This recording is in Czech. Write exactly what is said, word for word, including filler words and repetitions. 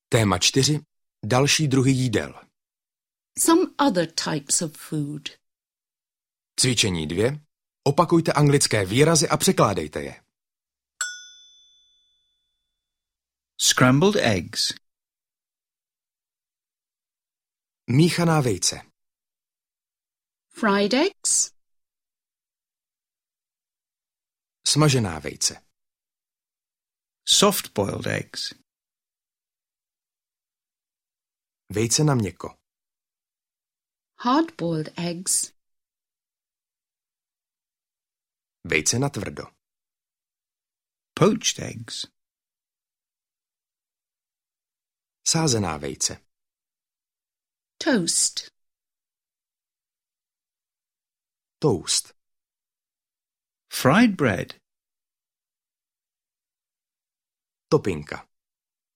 Téma čtyři. Další druhy jídel. Some other types of food. Cvičení dvě. Opakujte anglické výrazy a překládejte je. Scrambled eggs. Míchaná vejce. Fried eggs. Smažená vejce. Soft-boiled eggs. Vejce na měkko. Hard-boiled eggs. Vejce na tvrdo. Poached eggs. Sázená vejce. Toast. Toast. Fried bread. Topinka.